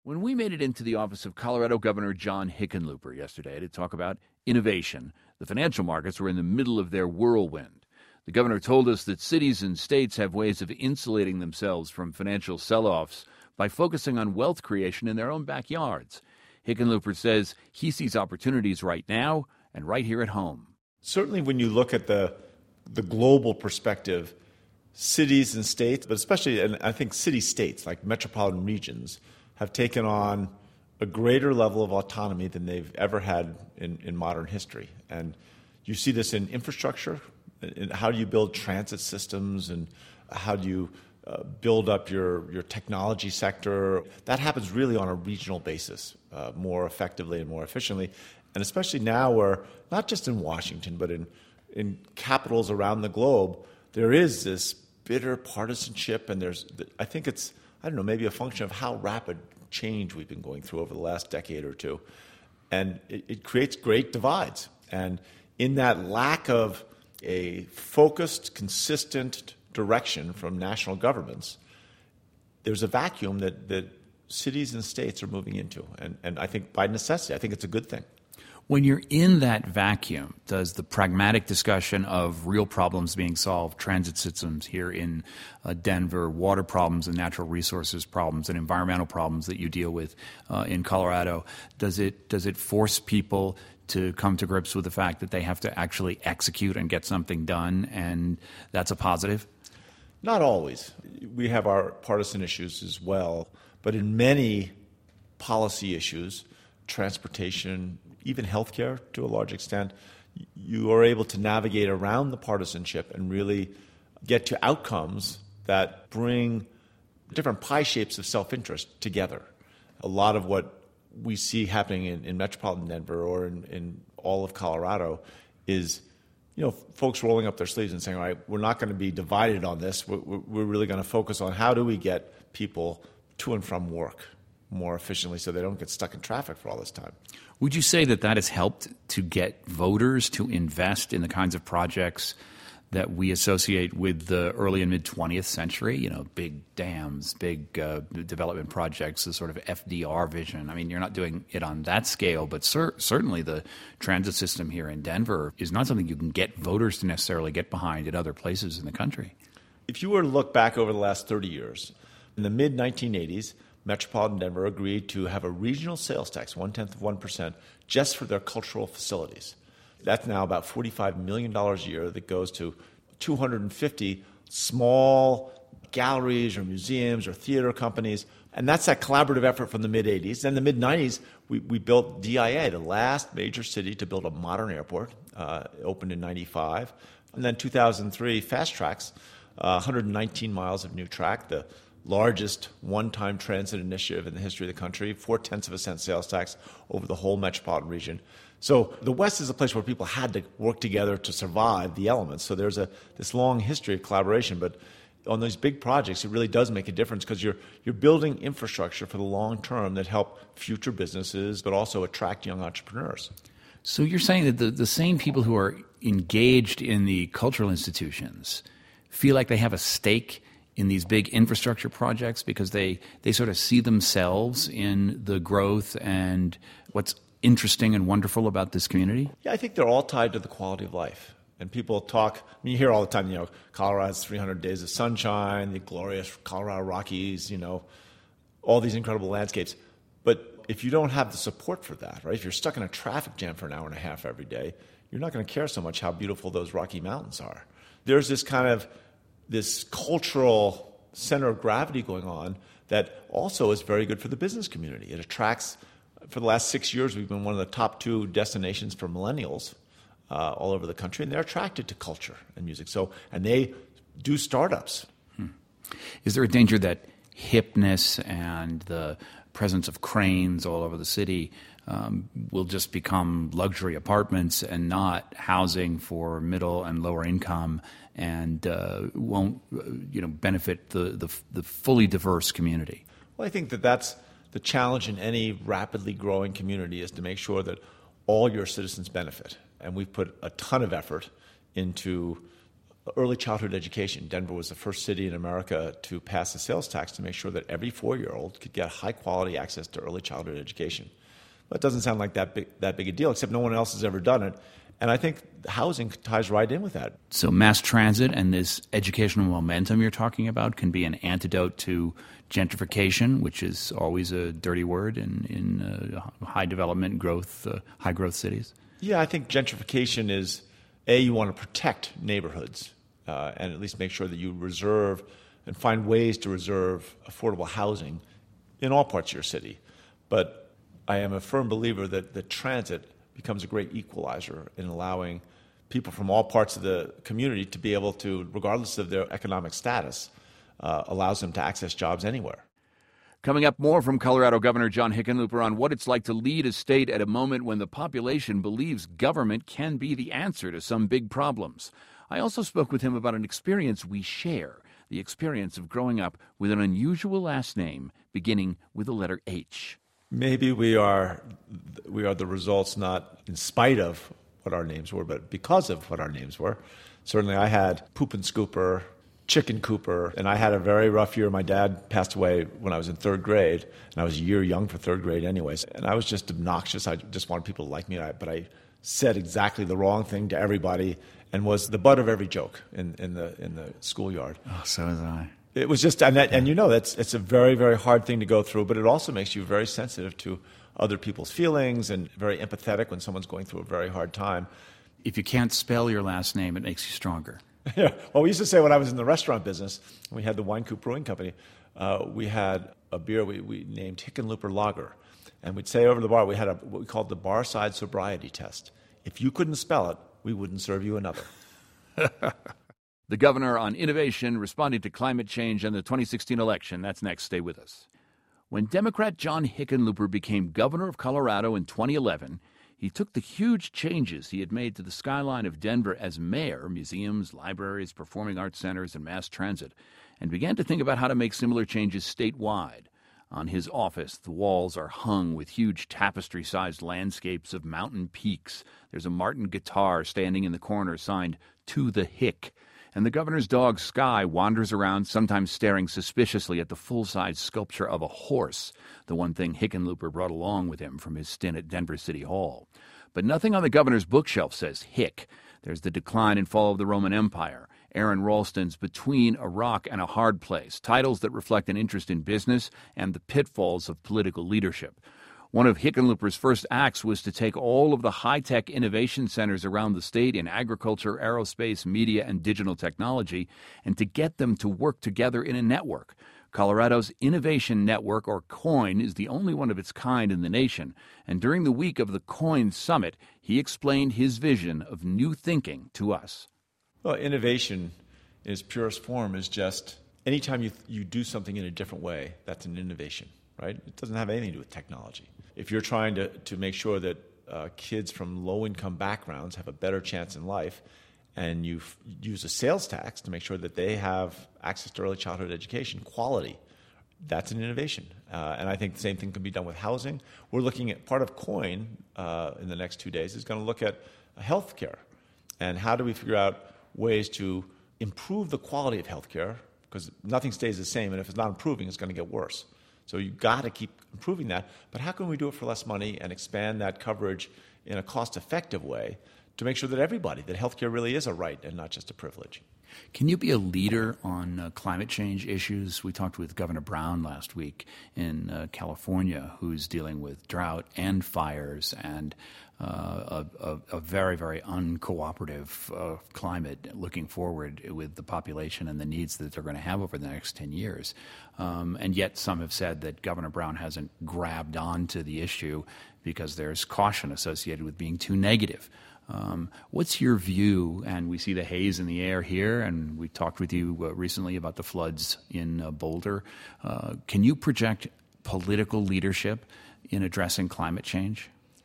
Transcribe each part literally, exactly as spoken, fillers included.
When we made it into the office of Colorado Governor John Hickenlooper yesterday to talk about innovation, the financial markets were in the middle of their whirlwind. The governor told us that cities and states have ways of insulating themselves from financial sell-offs by focusing on wealth creation in their own backyards. Hickenlooper says he sees opportunities right now and right here at home. Certainly when you look at the the global perspective, cities and states, but especially, and I think city-states like metropolitan regions, have taken on a greater level of autonomy than they've ever had in, in modern history. And you see this in infrastructure. In how do you build transit systems, and how do you uh, build up your, your technology sector? That happens really on a regional basis, uh, more effectively and more efficiently. And especially now where, not just in Washington, but in, in capitals around the globe, there is this bitter partisanship, and there's, I think it's, I don't know, maybe a function of how rapid change we've been going through over the last decade or two. And it, it creates great divides. And in that lack of a focused, consistent direction from national governments, there's a vacuum that, that cities and states are moving into. And, and I think by necessity, I think it's a good thing. When you're in that vacuum, does the pragmatic discussion of real problems being solved, transit systems here in uh, Denver, water problems and natural resources problems and environmental problems that you deal with uh, in Colorado, does it does it force people to come to grips with the fact that they have to actually execute and get something done, and that's a positive? Not always. We have our partisan issues as well, but in many policy issues, transportation, even healthcare to a large extent, you are able to navigate around the partisanship and really get to outcomes that bring different pie shapes of self-interest together. A lot of what we see happening in, in metropolitan Denver or in, in all of Colorado is, you know, folks rolling up their sleeves and saying, all right, we're not going to be divided on this. We're, we're really going to focus on how do we get people to and from work more efficiently so they don't get stuck in traffic for all this time. Would you say that that has helped to get voters to invest in the kinds of projects that we associate with the early and mid-twentieth century? You know, big dams, big uh, development projects, the sort of F D R vision. I mean, you're not doing it on that scale, but cer- certainly the transit system here in Denver is not something you can get voters to necessarily get behind at other places in the country. If you were to look back over the last thirty years, in the mid nineteen eighties, metropolitan Denver agreed to have a regional sales tax, one-tenth of one percent, just for their cultural facilities. That's now about forty-five million dollars a year that goes to two hundred fifty small galleries or museums or theater companies. And that's that collaborative effort from the mid-eighties. Then the mid-nineties, we, we built D I A, the last major city to build a modern airport, uh, opened in ninety-five. And then two thousand three, Fast Tracks, uh, one hundred nineteen miles of new track, the largest one-time transit initiative in the history of the country, four-tenths of a cent sales tax over the whole metropolitan region. So the West is a place where people had to work together to survive the elements. So there's a this long history of collaboration. But on these big projects, it really does make a difference because you're you're building infrastructure for the long term that help future businesses, but also attract young entrepreneurs. So you're saying that the, the same people who are engaged in the cultural institutions feel like they have a stake in these big infrastructure projects because they, they sort of see themselves in the growth and what's interesting and wonderful about this community? Yeah, I think they're all tied to the quality of life. And people talk, I mean, you hear all the time, you know, Colorado has three hundred days of sunshine, the glorious Colorado Rockies, you know, all these incredible landscapes. But if you don't have the support for that, right, if you're stuck in a traffic jam for an hour and a half every day, you're not going to care so much how beautiful those Rocky Mountains are. There's this kind of this cultural center of gravity going on that also is very good for the business community. It attracts, for the last six years, we've been one of the top two destinations for millennials uh, all over the country, and they're attracted to culture and music. So, and they do startups. Hmm. Is there a danger that hipness and the presence of cranes all over the city um, will just become luxury apartments and not housing for middle and lower income, and uh, won't you know benefit the, the the fully diverse community? Well, I think that that's the challenge in any rapidly growing community, is to make sure that all your citizens benefit. And we've put a ton of effort into early childhood education. Denver was the first city in America to pass a sales tax to make sure that every four-year-old could get high-quality access to early childhood education. That doesn't sound like that big, that big a deal, except no one else has ever done it. And I think housing ties right in with that. So mass transit and this educational momentum you're talking about can be an antidote to gentrification, which is always a dirty word in, in uh, high development growth, uh, high growth cities? Yeah, I think gentrification is, A, you want to protect neighborhoods uh, and at least make sure that you reserve and find ways to reserve affordable housing in all parts of your city. But I am a firm believer that the transit becomes a great equalizer in allowing people from all parts of the community to be able to, regardless of their economic status, uh, allows them to access jobs anywhere. Coming up, more from Colorado Governor John Hickenlooper on what it's like to lead a state at a moment when the population believes government can be the answer to some big problems. I also spoke with him about an experience we share, the experience of growing up with an unusual last name beginning with the letter H. Maybe we are we are the results not in spite of what our names were, but because of what our names were. Certainly I had Poop and Scooper, Chicken Cooper, and I had a very rough year. My dad passed away when I was in third grade, and I was a year young for third grade anyways. And I was just obnoxious. I just wanted people to like me, but I said exactly the wrong thing to everybody and was the butt of every joke in, in the in the schoolyard. Oh, so was I. It was just, and, that, and you know, that's it's a very, very hard thing to go through, but it also makes you very sensitive to other people's feelings and very empathetic when someone's going through a very hard time. If you can't spell your last name, it makes you stronger. Yeah. Well, we used to say when I was in the restaurant business, we had the Wine Coop Brewing Company, uh, we had a beer we, we named Hickenlooper Lager. And we'd say over the bar, we had a, what we called the Barside Sobriety Test. If you couldn't spell it, we wouldn't serve you another. The governor on innovation responding to climate change and the twenty sixteen election. That's next. Stay with us. When Democrat John Hickenlooper became governor of Colorado in twenty eleven, he took the huge changes he had made to the skyline of Denver as mayor, museums, libraries, performing arts centers, and mass transit, and began to think about how to make similar changes statewide. On his office, the walls are hung with huge tapestry-sized landscapes of mountain peaks. There's a Martin guitar standing in the corner signed, "To the Hick." And the governor's dog, Sky, wanders around, sometimes staring suspiciously at the full-size sculpture of a horse, the one thing Hickenlooper brought along with him from his stint at Denver City Hall. But nothing on the governor's bookshelf says Hick. There's the decline and fall of the Roman Empire, Aaron Ralston's Between a Rock and a Hard Place, titles that reflect an interest in business and the pitfalls of political leadership. One of Hickenlooper's first acts was to take all of the high-tech innovation centers around the state in agriculture, aerospace, media, and digital technology, and to get them to work together in a network. Colorado's Innovation Network, or COIN, is the only one of its kind in the nation, and during the week of the COIN Summit, he explained his vision of new thinking to us. Well, innovation in its purest form is just anytime you you do something in a different way, that's an innovation, right? It doesn't have anything to do with technology. If you're trying to, to make sure that uh, kids from low-income backgrounds have a better chance in life, and you f- use a sales tax to make sure that they have access to early childhood education, quality, that's an innovation. Uh, and I think the same thing can be done with housing. We're looking at part of COIN uh, in the next two days is going to look at health care and how do we figure out ways to improve the quality of health care, because nothing stays the same, and if it's not improving, it's going to get worse. So you've got to keep improving that. But how can we do it for less money and expand that coverage in a cost-effective way to make sure that everybody, that healthcare really is a right and not just a privilege? Can you be a leader on uh, climate change issues? We talked with Governor Brown last week in uh, California, who's dealing with drought and fires and uh, a, a, a very, very uncooperative uh, climate looking forward with the population and the needs that they're going to have over the next ten years. Um, and yet some have said that Governor Brown hasn't grabbed onto the issue because there's caution associated with being too negative. Um, what's your view? And we see the haze in the air here, and we talked with you uh, recently about the floods in uh, Boulder. Uh, can you project political leadership in addressing climate change?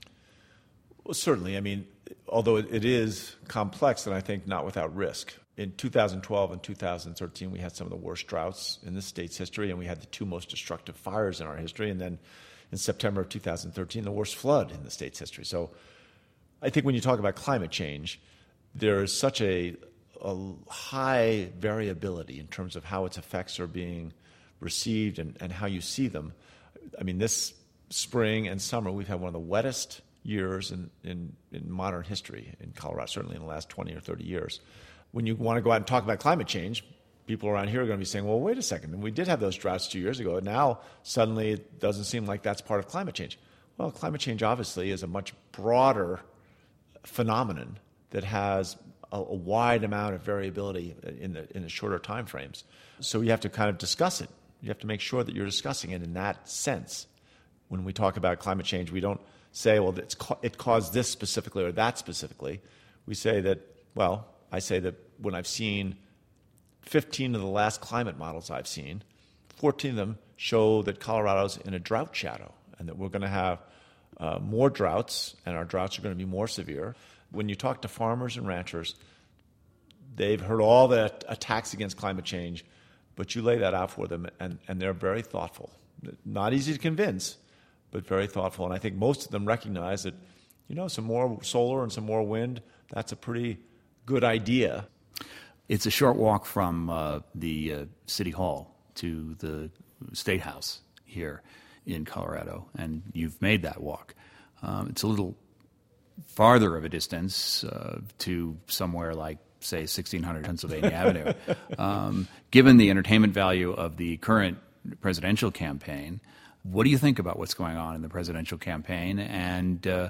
Well, certainly. I mean, although it, it is complex, and I think not without risk. In two thousand twelve and two thousand thirteen, we had some of the worst droughts in the state's history, and we had the two most destructive fires in our history. And then in September of two thousand thirteen, the worst flood in the state's history. So I think when you talk about climate change, there is such a a high variability in terms of how its effects are being received and, and how you see them. I mean, this spring and summer, we've had one of the wettest years in, in, in modern history in Colorado, certainly in the last twenty or thirty years. When you want to go out and talk about climate change, people around here are going to be saying, well, wait a second, and we did have those droughts two years ago, and now suddenly it doesn't seem like that's part of climate change. Well, climate change obviously is a much broader phenomenon that has a, a wide amount of variability in the in the shorter time frames. So you have to kind of discuss it. You have to make sure that you're discussing it in that sense. When we talk about climate change, we don't say, well, it's ca- it caused this specifically or that specifically. We say that, well, I say that when I've seen fifteen of the last climate models I've seen, fourteen of them show that Colorado's in a drought shadow and that we're going to have uh, more droughts, and our droughts are going to be more severe. When you talk to farmers and ranchers, they've heard all the attacks against climate change, but you lay that out for them, and, and they're very thoughtful. Not easy to convince, but very thoughtful. And I think most of them recognize that, you know, some more solar and some more wind, that's a pretty good idea. It's a short walk from uh, the uh, City Hall to the State House here in Colorado, and you've made that walk. Um, it's a little farther of a distance uh, to somewhere like, say, sixteen hundred Pennsylvania Avenue. Um, given the entertainment value of the current presidential campaign, what do you think about what's going on in the presidential campaign? And uh,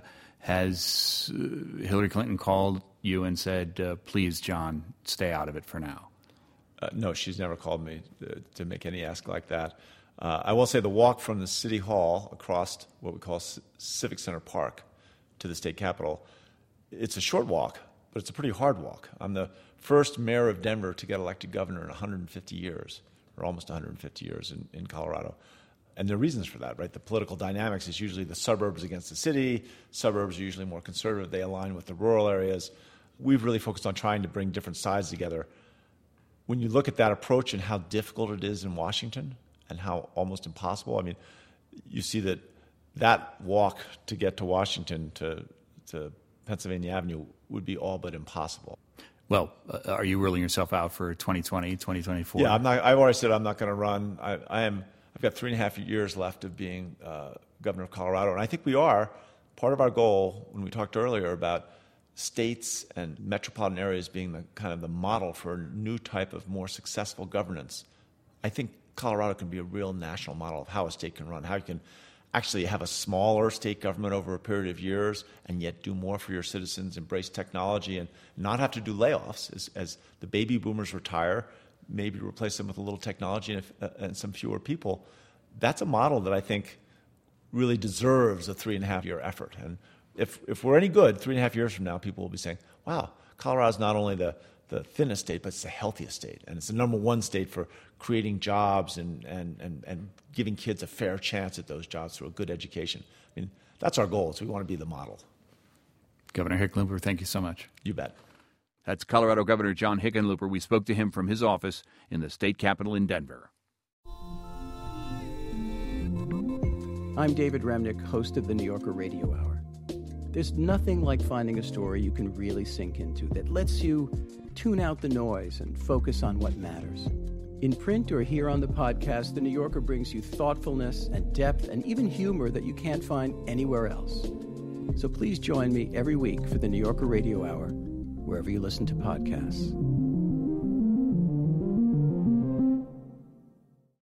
has uh, Hillary Clinton called you and said, uh, please, John, stay out of it for now? Uh, no, she's never called me to, to make any ask like that. Uh, I will say the walk from the City Hall across what we call C- Civic Center Park to the state capitol, it's a short walk, but it's a pretty hard walk. I'm the first mayor of Denver to get elected governor in one hundred fifty years, or almost one hundred fifty years in, in Colorado. And there are reasons for that, right? The political dynamics is usually the suburbs against the city. Suburbs are usually more conservative. They align with the rural areas. We've really focused on trying to bring different sides together. When you look at that approach and how difficult it is in Washington and how almost impossible, I mean, you see that that walk to get to Washington, to, to Pennsylvania Avenue, would be all but impossible. Well, uh, are you ruling yourself out for twenty twenty, twenty twenty-four? Yeah, I'm not, I've already said I'm not going to run. I, I am, I've got three and a half years left of being uh, governor of Colorado, and I think we are. Part of our goal, when we talked earlier about states and metropolitan areas being the kind of the model for a new type of more successful governance, I think Colorado can be a real national model of how a state can run, how you can actually have a smaller state government over a period of years and yet do more for your citizens, embrace technology, and not have to do layoffs as, as the baby boomers retire, maybe replace them with a little technology and, uh, and some fewer people. That's a model that I think really deserves a three and a half year effort. And if if we're any good, three and a half years from now, people will be saying, wow, Colorado's not only the, the thinnest state, but it's the healthiest state. And it's the number one state for creating jobs and, and, and, and giving kids a fair chance at those jobs through a good education. I mean, that's our goal. So we want to be the model. Governor Hickenlooper, thank you so much. You bet. That's Colorado Governor John Hickenlooper. We spoke to him from his office in the state capitol in Denver. I'm David Remnick, host of the New Yorker Radio Hour. There's nothing like finding a story you can really sink into that lets you tune out the noise and focus on what matters. In print or here on the podcast, The New Yorker brings you thoughtfulness and depth and even humor that you can't find anywhere else. So please join me every week for the New Yorker Radio Hour, wherever you listen to podcasts.